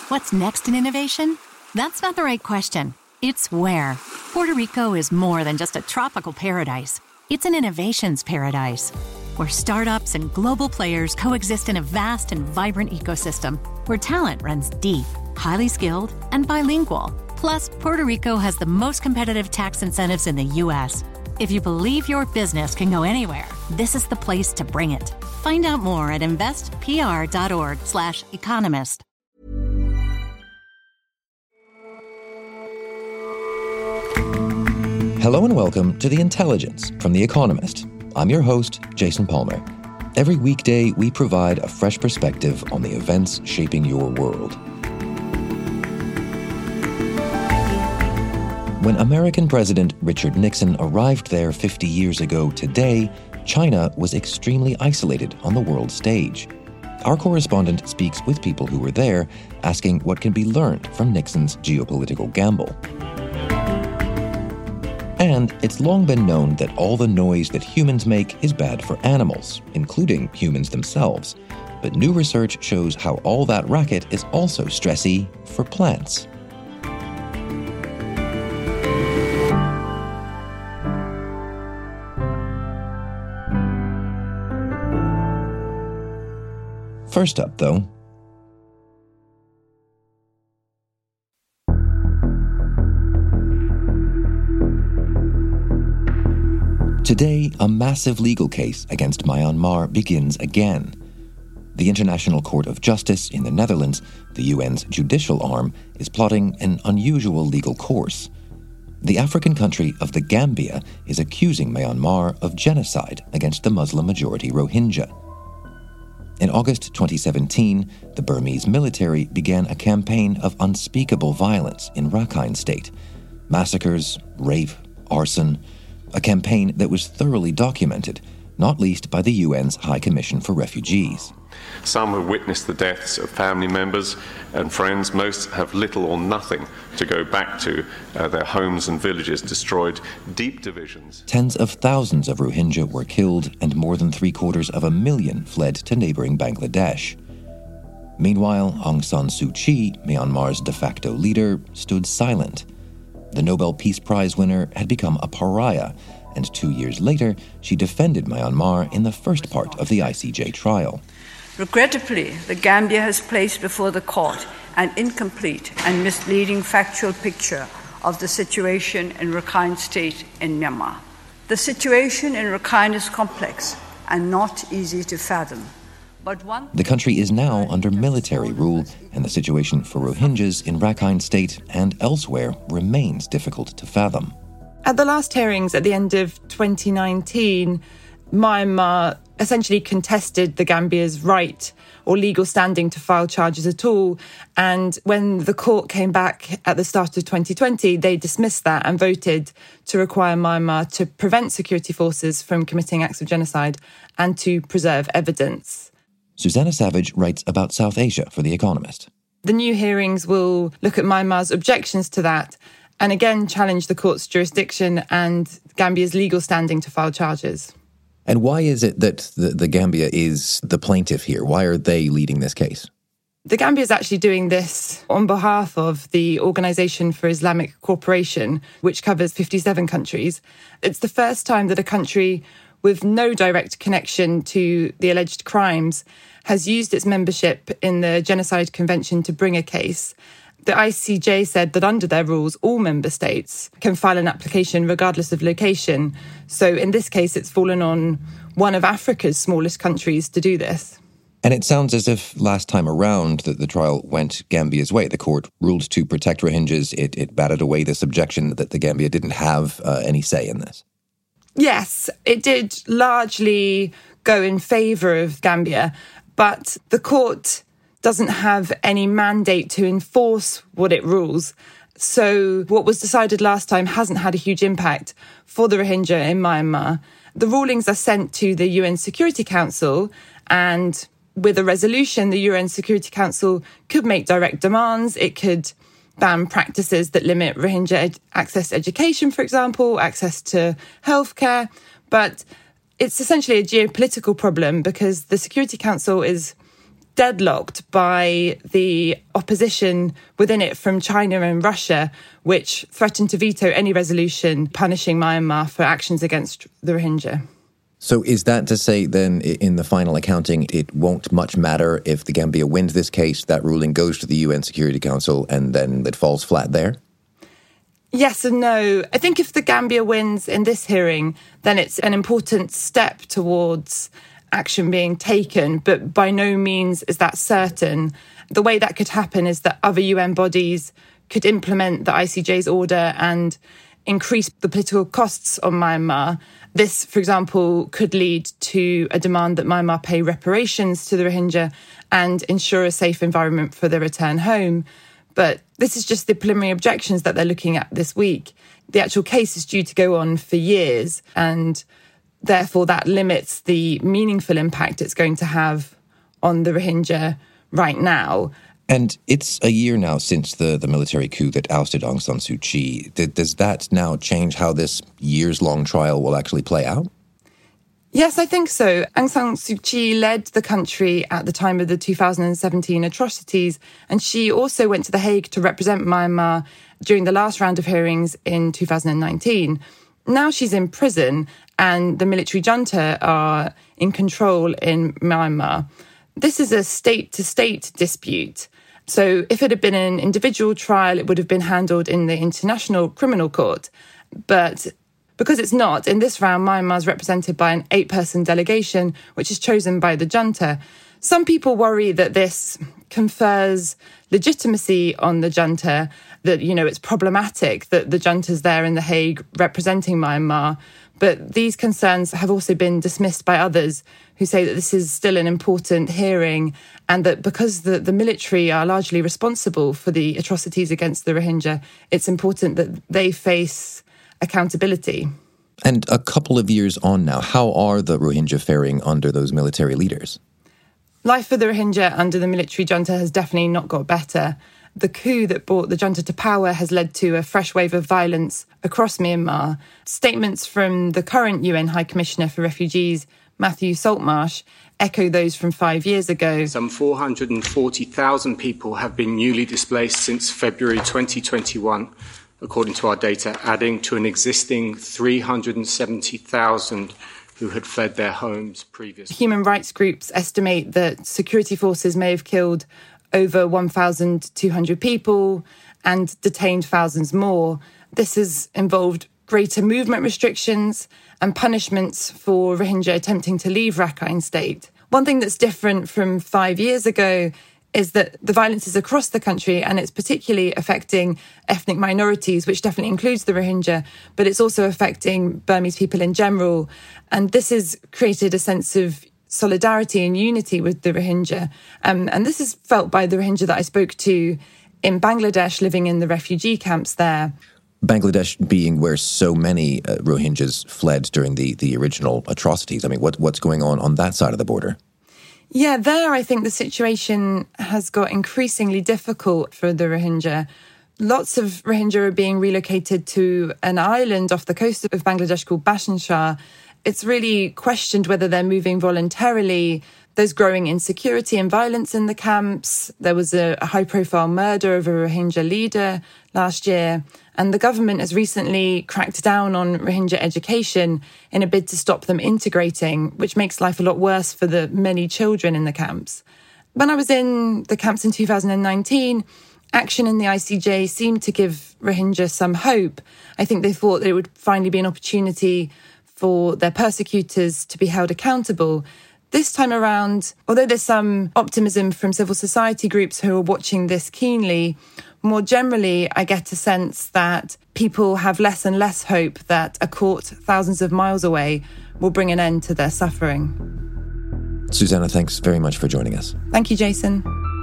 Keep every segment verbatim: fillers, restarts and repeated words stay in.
What's next in innovation? That's not the right question. It's where. Puerto Rico is more than just a tropical paradise. It's an innovations paradise, where startups and global players coexist in a vast and vibrant ecosystem, where talent runs deep, highly skilled, and bilingual. Plus, Puerto Rico has the most competitive tax incentives in the U S. If you believe your business can go anywhere, this is the place to bring it. Find out more at investpr.org slash economist. Hello and welcome to The Intelligence from The Economist. I'm your host, Jason Palmer. Every weekday, we provide a fresh perspective on the events shaping your world. When American President Richard Nixon arrived there fifty years ago today, China was extremely isolated on the world stage. Our correspondent speaks with people who were there, asking what can be learned from Nixon's geopolitical gamble. And it's long been known that all the noise that humans make is bad for animals, including humans themselves. But new research shows how all that racket is also stressy for plants. First up, though, today, a massive legal case against Myanmar begins again. The International Court of Justice in the Netherlands, the U N's judicial arm, is plotting an unusual legal course. The African country of the Gambia is accusing Myanmar of genocide against the Muslim-majority Rohingya. In August twenty seventeen, the Burmese military began a campaign of unspeakable violence in Rakhine State. Massacres, rape, arson, a campaign that was thoroughly documented, not least by the U N's High Commission for Refugees. Some have witnessed the deaths of family members and friends. Most have little or nothing to go back to. Uh, their homes and villages destroyed, deep divisions. Tens of thousands of Rohingya were killed and more than three quarters of a million fled to neighboring Bangladesh. Meanwhile, Aung San Suu Kyi, Myanmar's de facto leader, stood silent. The Nobel Peace Prize winner had become a pariah, and two years later, she defended Myanmar in the first part of the I C J trial. Regrettably, the Gambia has placed before the court an incomplete and misleading factual picture of the situation in Rakhine State in Myanmar. The situation in Rakhine is complex and not easy to fathom. But one the country is now under military rule, and the situation for Rohingyas in Rakhine State and elsewhere remains difficult to fathom. At the last hearings at the end of twenty nineteen, Myanmar essentially contested the Gambia's right or legal standing to file charges at all. And when the court came back at the start of twenty twenty, they dismissed that and voted to require Myanmar to prevent security forces from committing acts of genocide and to preserve evidence. Susanna Savage writes about South Asia for The Economist. The new hearings will look at Myanmar's objections to that and again challenge the court's jurisdiction and Gambia's legal standing to file charges. And why is it that the, the Gambia is the plaintiff here? Why are they leading this case? The Gambia is actually doing this on behalf of the Organisation for Islamic Cooperation, which covers fifty-seven countries. It's the first time that a country with no direct connection to the alleged crimes has used its membership in the Genocide Convention to bring a case. The I C J said that under their rules, all member states can file an application regardless of location. So in this case, it's fallen on one of Africa's smallest countries to do this. And it sounds as if last time around that the trial went Gambia's way. The court ruled to protect Rohingyas. It, it batted away this objection that the Gambia didn't have uh, any say in this. Yes, it did largely go in favour of Gambia, but the court doesn't have any mandate to enforce what it rules. So what was decided last time hasn't had a huge impact for the Rohingya in Myanmar. The rulings are sent to the U N Security Council, and with a resolution, the U N Security Council could make direct demands. It could ban practices that limit Rohingya ed- access to education, for example, access to healthcare. But it's essentially a geopolitical problem because the Security Council is deadlocked by the opposition within it from China and Russia, which threatened to veto any resolution punishing Myanmar for actions against the Rohingya. So is that to say then, in the final accounting, it won't much matter if the Gambia wins this case, that ruling goes to the U N Security Council, and then it falls flat there? Yes and no. I think if the Gambia wins in this hearing, then it's an important step towards action being taken, but by no means is that certain. The way that could happen is that other U N bodies could implement the I C J's order and increase the political costs on Myanmar. This, for example, could lead to a demand that Myanmar pay reparations to the Rohingya and ensure a safe environment for their return home. But this is just the preliminary objections that they're looking at this week. The actual case is due to go on for years, and therefore that limits the meaningful impact it's going to have on the Rohingya right now. And it's a year now since the, the military coup that ousted Aung San Suu Kyi. D- does that now change how this years-long trial will actually play out? Yes, I think so. Aung San Suu Kyi led the country at the time of the two thousand seventeen atrocities, and she also went to The Hague to represent Myanmar during the last round of hearings in two thousand nineteen. Now she's in prison, and the military junta are in control in Myanmar. This is a state-to-state dispute. So if it had been an individual trial, it would have been handled in the International Criminal Court. But because it's not, in this round, Myanmar is represented by an eight-person delegation, which is chosen by the junta. Some people worry that this confers legitimacy on the junta, that, you know, it's problematic that the junta's there in The Hague representing Myanmar. But these concerns have also been dismissed by others who say that this is still an important hearing, and that because the, the military are largely responsible for the atrocities against the Rohingya, it's important that they face accountability. And a couple of years on now, how are the Rohingya faring under those military leaders? Life for the Rohingya under the military junta has definitely not got better. The coup that brought the junta to power has led to a fresh wave of violence across Myanmar. Statements from the current U N High Commissioner for Refugees, Matthew Saltmarsh, echo those from five years ago. Some four hundred forty thousand people have been newly displaced since February twenty twenty-one, according to our data, adding to an existing three hundred seventy thousand who had fled their homes previously. Human rights groups estimate that security forces may have killed over one thousand two hundred people and detained thousands more. This has involved greater movement restrictions and punishments for Rohingya attempting to leave Rakhine State. One thing that's different from five years ago is that the violence is across the country, and it's particularly affecting ethnic minorities, which definitely includes the Rohingya, but it's also affecting Burmese people in general. And this has created a sense of solidarity and unity with the Rohingya. Um, and this is felt by the Rohingya that I spoke to in Bangladesh, living in the refugee camps there. Bangladesh being where so many uh, Rohingyas fled during the, the original atrocities. I mean, what, what's going on on that side of the border? Yeah, there I think the situation has got increasingly difficult for the Rohingya. Lots of Rohingya are being relocated to an island off the coast of Bangladesh called Bhasan Char. It's really questioned whether they're moving voluntarily. There's growing insecurity and violence in the camps. There was a, a high-profile murder of a Rohingya leader last year. And the government has recently cracked down on Rohingya education in a bid to stop them integrating, which makes life a lot worse for the many children in the camps. When I was in the camps in two thousand nineteen, action in the I C J seemed to give Rohingya some hope. I think they thought that it would finally be an opportunity for their persecutors to be held accountable. This time around, although there's some optimism from civil society groups who are watching this keenly, more generally, I get a sense that people have less and less hope that a court thousands of miles away will bring an end to their suffering. Susanna, thanks very much for joining us. Thank you, Jason.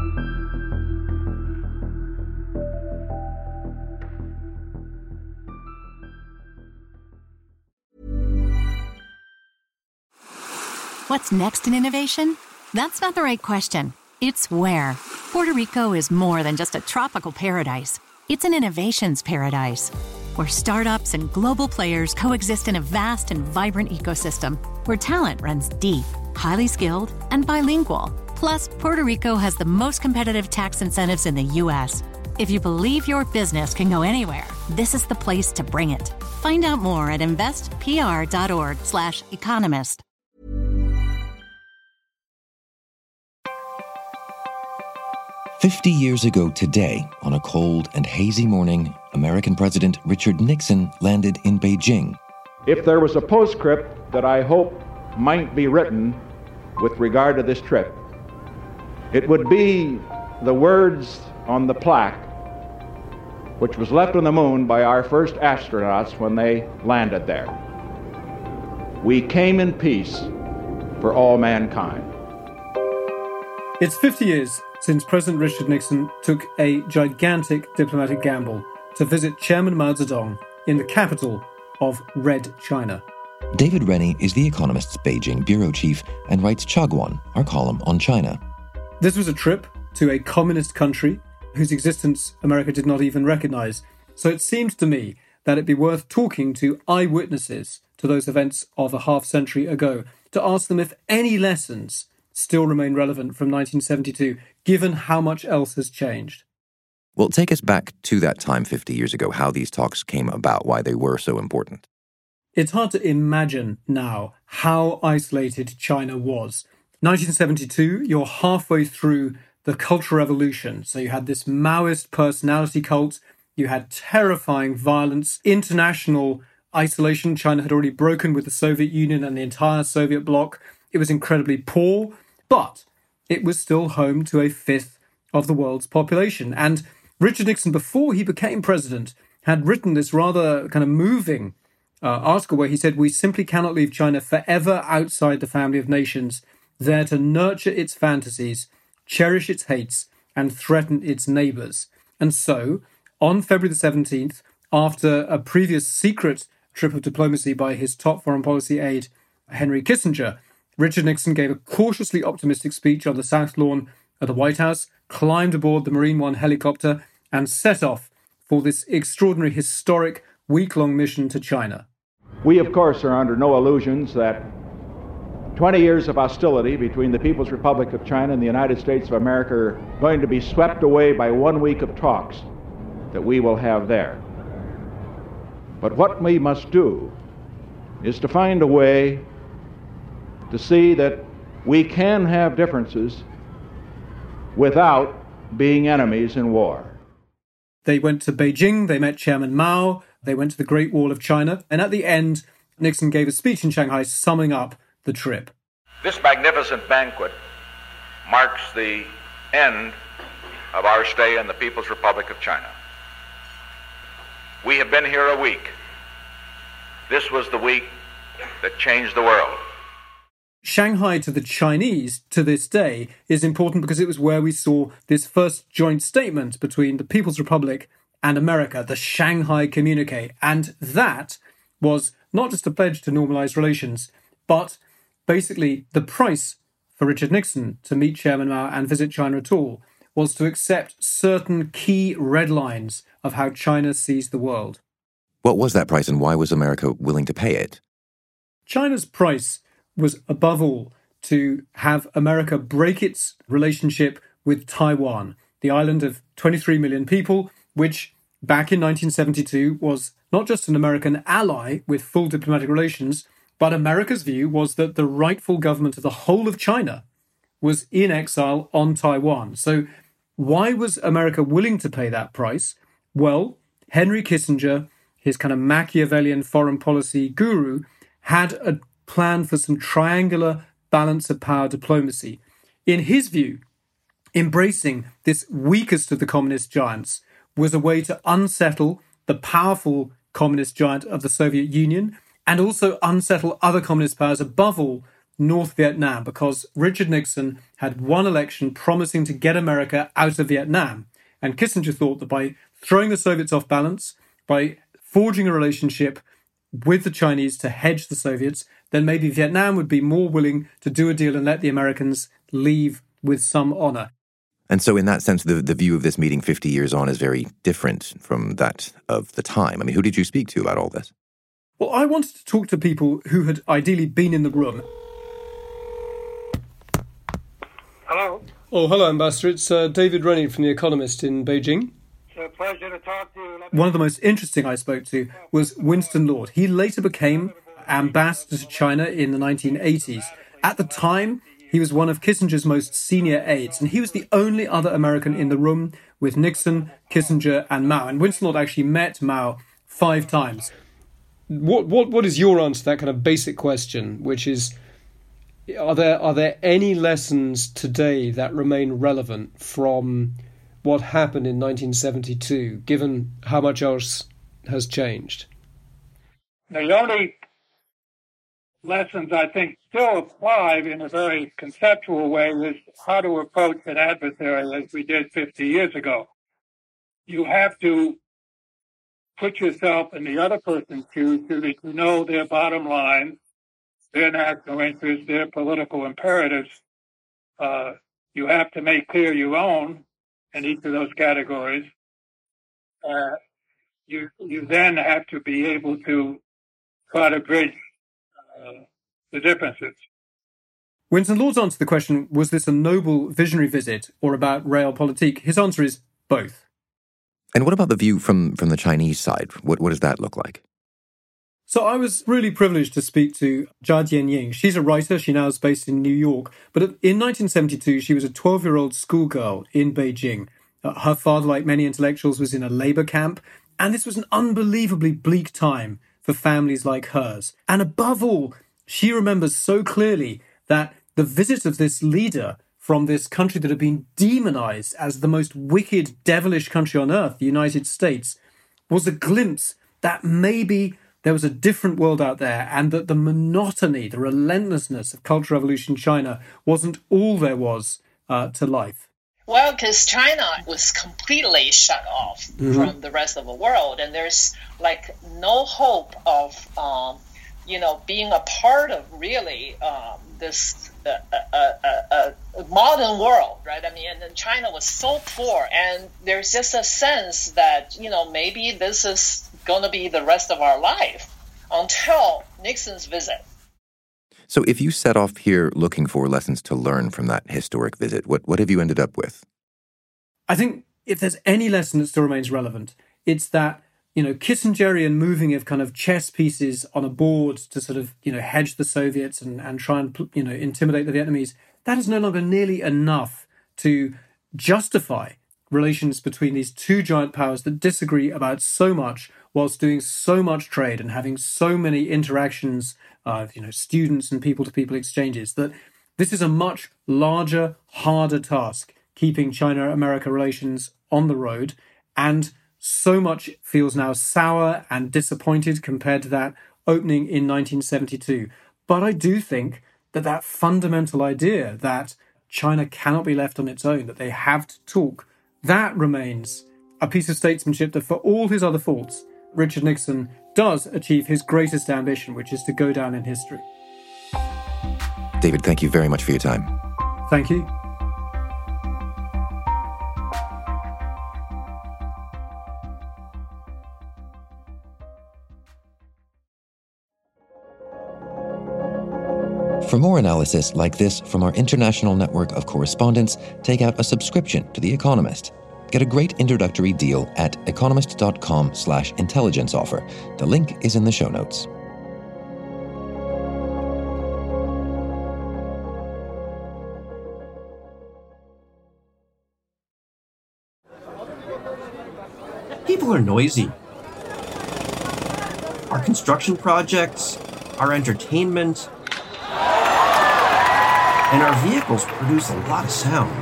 What's next in innovation? That's not the right question. It's where. Puerto Rico is more than just a tropical paradise. It's an innovations paradise, where startups and global players coexist in a vast and vibrant ecosystem, where talent runs deep, highly skilled, and bilingual. Plus, Puerto Rico has the most competitive tax incentives in the U S. If you believe your business can go anywhere, this is the place to bring it. Find out more at investpr.org slash economist. Fifty years ago today, on a cold and hazy morning, American President Richard Nixon landed in Beijing. If there was a postscript that I hope might be written with regard to this trip, it would be the words on the plaque which was left on the moon by our first astronauts when they landed there. We came in peace for all mankind. It's fifty years since President Richard Nixon took a gigantic diplomatic gamble to visit Chairman Mao Zedong in the capital of Red China. David Rennie is The Economist's Beijing bureau chief and writes Chagwan, our column on China. This was a trip to a communist country whose existence America did not even recognize. So it seemed to me that it'd be worth talking to eyewitnesses to those events of a half century ago to ask them if any lessons still remain relevant from nineteen seventy-two, given how much else has changed. Well, take us back to that time fifty years ago, how these talks came about, why they were so important. It's hard to imagine now how isolated China was. nineteen seventy-two, you're halfway through the Cultural Revolution. So you had this Maoist personality cult, you had terrifying violence, international isolation. China had already broken with the Soviet Union and the entire Soviet bloc. It was incredibly poor, but it was still home to a fifth of the world's population. And Richard Nixon, before he became president, had written this rather kind of moving uh, article where he said, "We simply cannot leave China forever outside the family of nations, there to nurture its fantasies, cherish its hates, and threaten its neighbours." And so, on February the seventeenth, after a previous secret trip of diplomacy by his top foreign policy aide, Henry Kissinger, Richard Nixon gave a cautiously optimistic speech on the South Lawn of the White House, climbed aboard the Marine One helicopter, and set off for this extraordinary, historic, week-long mission to China. We, of course, are under no illusions that twenty years of hostility between the People's Republic of China and the United States of America are going to be swept away by one week of talks that we will have there. But what we must do is to find a way to see that we can have differences without being enemies in war. They went to Beijing, they met Chairman Mao, they went to the Great Wall of China, and at the end, Nixon gave a speech in Shanghai summing up the trip. This magnificent banquet marks the end of our stay in the People's Republic of China. We have been here a week. This was the week that changed the world. Shanghai to the Chinese to this day is important because it was where we saw this first joint statement between the People's Republic and America, the Shanghai Communique. And that was not just a pledge to normalize relations, but basically the price for Richard Nixon to meet Chairman Mao and visit China at all was to accept certain key red lines of how China sees the world. What was that price and why was America willing to pay it? China's price was, above all, to have America break its relationship with Taiwan, the island of twenty-three million people, which back in nineteen seventy-two was not just an American ally with full diplomatic relations, but America's view was that the rightful government of the whole of China was in exile on Taiwan. So why was America willing to pay that price? Well, Henry Kissinger, his kind of Machiavellian foreign policy guru, had a plan for some triangular balance of power diplomacy. In his view, embracing this weakest of the communist giants was a way to unsettle the powerful communist giant of the Soviet Union and also unsettle other communist powers, above all, North Vietnam, because Richard Nixon had won election promising to get America out of Vietnam. And Kissinger thought that by throwing the Soviets off balance, by forging a relationship with the Chinese to hedge the Soviets, then maybe Vietnam would be more willing to do a deal and let the Americans leave with some honor. And so in that sense, the, the view of this meeting fifty years on is very different from that of the time. I mean, who did you speak to about all this? Well, I wanted to talk to people who had ideally been in the room. Hello. Oh, hello, Ambassador. It's uh, David Rennie from The Economist in Beijing. It's a pleasure to talk to you. One of the most interesting I spoke to was Winston Lord. He later became ambassador to China in the nineteen eighties. At the time, he was one of Kissinger's most senior aides, and he was the only other American in the room with Nixon, Kissinger, and Mao. And Winston Lord actually met Mao five times. What what what is your answer to that kind of basic question, which is, are there are there any lessons today that remain relevant from what happened in nineteen seventy-two, given how much else has changed? The only lessons I think still apply in a very conceptual way is how to approach an adversary as we did fifty years ago. You have to put yourself in the other person's shoes so that you know their bottom line, their national interests, their political imperatives. Uh, you have to make clear your own in each of those categories. Uh, you you then have to be able to try to bridge uh, the differences. Winston Lord's answer to the question, was this a noble visionary visit or about realpolitik? His answer is both. And what about the view from, from the Chinese side? What what does that look like? So I was really privileged to speak to Jia Jianying. She's a writer. She now is based in New York. But in nineteen seventy-two, she was a twelve-year-old schoolgirl in Beijing. Uh, her father, like many intellectuals, was in a labor camp. And this was an unbelievably bleak time for families like hers. And above all, she remembers so clearly that the visit of this leader from this country that had been demonized as the most wicked, devilish country on earth, the United States, was a glimpse that maybe there was a different world out there and that the monotony, the relentlessness of Cultural Revolution China wasn't all there was uh, to life. Well, because China was completely shut off mm-hmm. from the rest of the world, and there's like no hope of, um, you know, being a part of really um, this uh, uh, uh, uh, modern world, right? I mean, and then China was so poor, and there's just a sense that, you know, maybe this is going to be the rest of our life until Nixon's visit. So if you set off here looking for lessons to learn from that historic visit, what, what have you ended up with? I think if there's any lesson that still remains relevant, it's that, you know, Kissingerian moving of kind of chess pieces on a board to sort of, you know, hedge the Soviets and, and try and, you know, intimidate the Vietnamese, that is no longer nearly enough to justify relations between these two giant powers that disagree about so much whilst doing so much trade and having so many interactions, uh, you know, students and people-to-people exchanges, that this is a much larger, harder task, keeping China-America relations on the road. And so much feels now sour and disappointed compared to that opening in nineteen seventy-two. But I do think that that fundamental idea that China cannot be left on its own, that they have to talk, that remains a piece of statesmanship that, for all his other faults, Richard Nixon does achieve his greatest ambition, which is to go down in history. David, thank you very much for your time. Thank you. For more analysis like this from our international network of correspondents, take out a subscription to The Economist. Get a great introductory deal at economist.com slash intelligence offer. The link is in the show notes. People are noisy. Our construction projects, our entertainment, and our vehicles produce a lot of sound.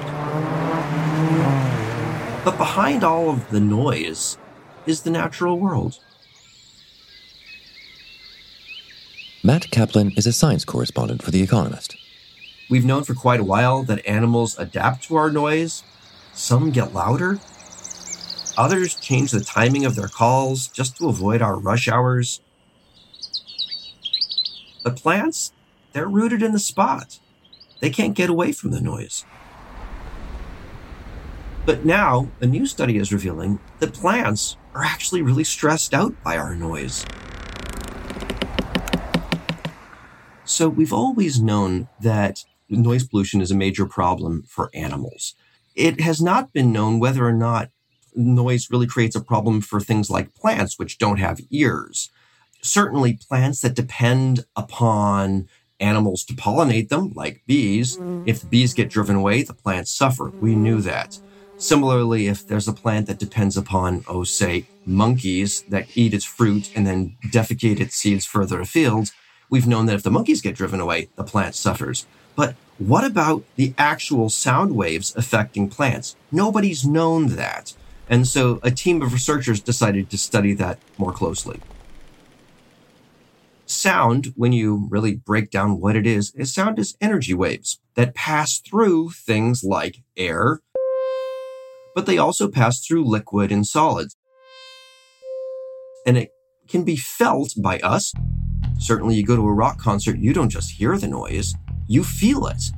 But behind all of the noise is the natural world. Matt Kaplan is a science correspondent for The Economist. We've known for quite a while that animals adapt to our noise. Some get louder. Others change the timing of their calls just to avoid our rush hours. But plants, they're rooted in the spot. They can't get away from the noise. But now, a new study is revealing that plants are actually really stressed out by our noise. So we've always known that noise pollution is a major problem for animals. It has not been known whether or not noise really creates a problem for things like plants, which don't have ears. Certainly plants that depend upon animals to pollinate them, like bees. If the bees get driven away, the plants suffer. We knew that. Similarly, if there's a plant that depends upon, oh, say, monkeys that eat its fruit and then defecate its seeds further afield, we've known that if the monkeys get driven away, the plant suffers. But what about the actual sound waves affecting plants? Nobody's known that. And so a team of researchers decided to study that more closely. Sound, when you really break down what it is, is sound is energy waves that pass through things like air, but they also pass through liquid and solids. And it can be felt by us. Certainly you go to a rock concert, you don't just hear the noise, you feel it.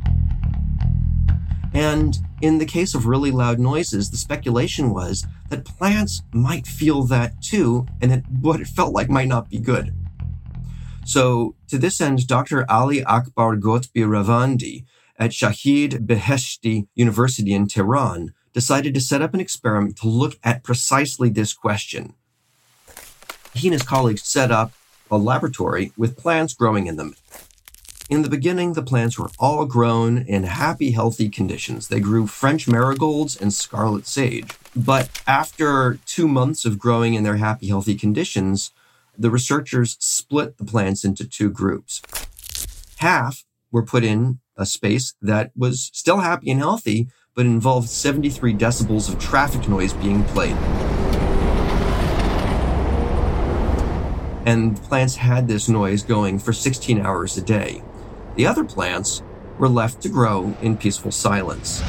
And in the case of really loud noises, the speculation was that plants might feel that too, and that what it felt like might not be good. So to this end, Doctor Ali Akbar Ghotbi Ravandi at Shahid Beheshti University in Tehran decided to set up an experiment to look at precisely this question. He and his colleagues set up a laboratory with plants growing in them. In the beginning, the plants were all grown in happy, healthy conditions. They grew French marigolds and scarlet sage. But after two months of growing in their happy, healthy conditions, the researchers split the plants into two groups. Half were put in a space that was still happy and healthy, but involved seventy-three decibels of traffic noise being played. And plants had this noise going for sixteen hours a day. The other plants were left to grow in peaceful silence.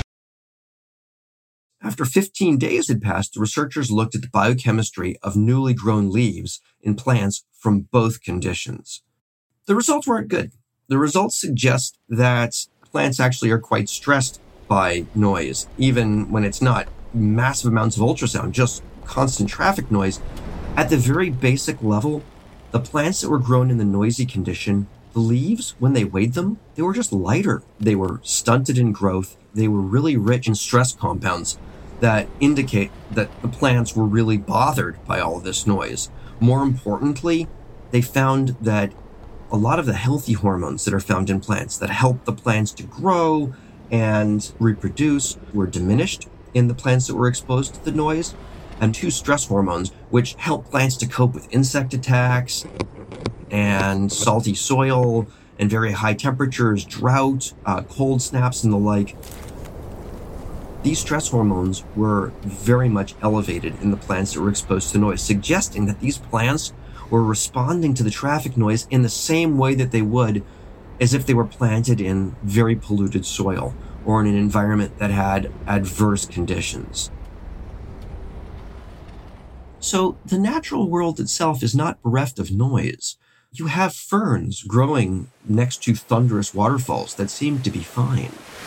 After fifteen days had passed, the researchers looked at the biochemistry of newly grown leaves in plants from both conditions. The results weren't good. The results suggest that plants actually are quite stressed by noise, even when it's not massive amounts of ultrasound, just constant traffic noise. At the very basic level, the plants that were grown in the noisy condition, the leaves, when they weighed them, they were just lighter. They were stunted in growth. They were really rich in stress compounds that indicate that the plants were really bothered by all of this noise. More importantly, they found that a lot of the healthy hormones that are found in plants that help the plants to grow and reproduce were diminished in the plants that were exposed to the noise, and two stress hormones, which help plants to cope with insect attacks and salty soil and very high temperatures, drought, uh, cold snaps, and the like. These stress hormones were very much elevated in the plants that were exposed to noise, suggesting that these plants were responding to the traffic noise in the same way that they would as if they were planted in very polluted soil or in an environment that had adverse conditions. So the natural world itself is not bereft of noise. You have ferns growing next to thunderous waterfalls that seem to be fine.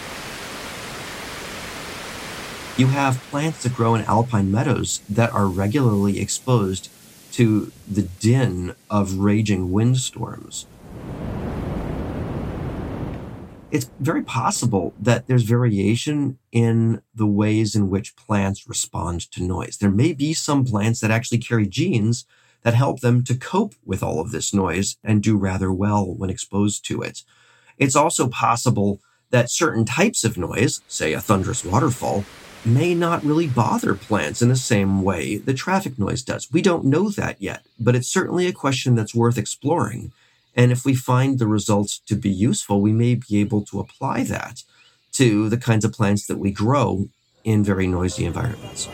You have plants that grow in alpine meadows that are regularly exposed to the din of raging windstorms. It's very possible that there's variation in the ways in which plants respond to noise. There may be some plants that actually carry genes that help them to cope with all of this noise and do rather well when exposed to it. It's also possible that certain types of noise, say a thunderous waterfall, may not really bother plants in the same way that traffic noise does. We don't know that yet, but it's certainly a question that's worth exploring. And if we find the results to be useful, we may be able to apply that to the kinds of plants that we grow in very noisy environments.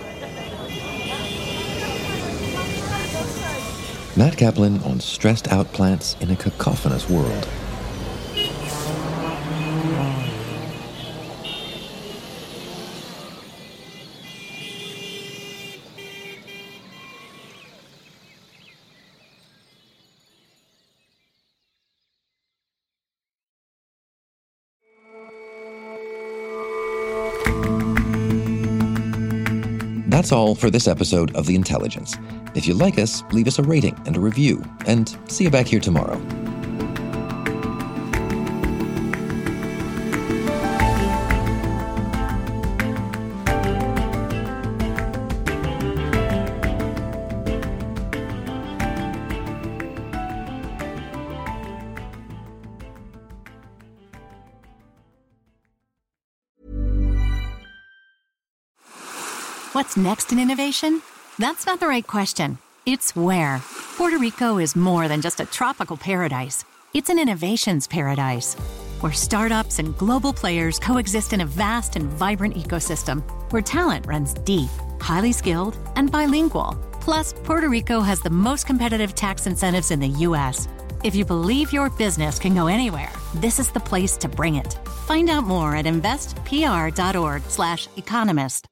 Matt Kaplan on stressed out plants in a cacophonous world. That's all for this episode of The Intelligence. If you like us, leave us a rating and a review, and see you back here tomorrow. What's next in innovation? That's not the right question. It's where. Puerto Rico is more than just a tropical paradise. It's an innovations paradise, where startups and global players coexist in a vast and vibrant ecosystem, where talent runs deep, highly skilled, and bilingual. Plus, Puerto Rico has the most competitive tax incentives in the U S. If you believe your business can go anywhere, this is the place to bring it. Find out more at investpr.org slash economist.